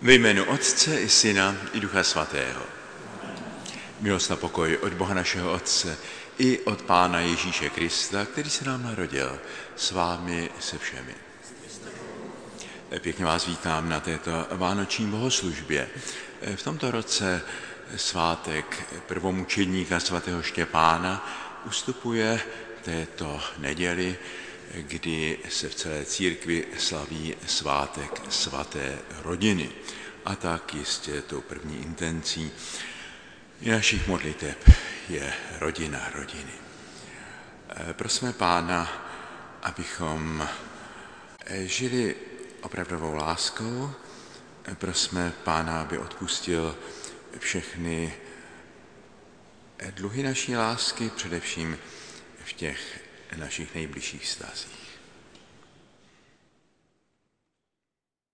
Ve jménu Otce i Syna i Ducha Svatého. Milost a pokoj od Boha našeho Otce i od Pána Ježíše Krista, který se nám narodil, s vámi se všemi. Pěkně vás vítám na této vánoční bohoslužbě. V tomto roce svátek prvomučedníka svatého Štěpána ustupuje této neděli, kdy se v celé církvi slaví svátek svaté rodiny. A tak jistě tou první intencí našich modliteb je rodina rodiny. Prosme Pána, abychom žili opravdovou láskou. Prosme Pána, aby odpustil všechny dluhy naší lásky, především v těch našich nejbližších vztazích.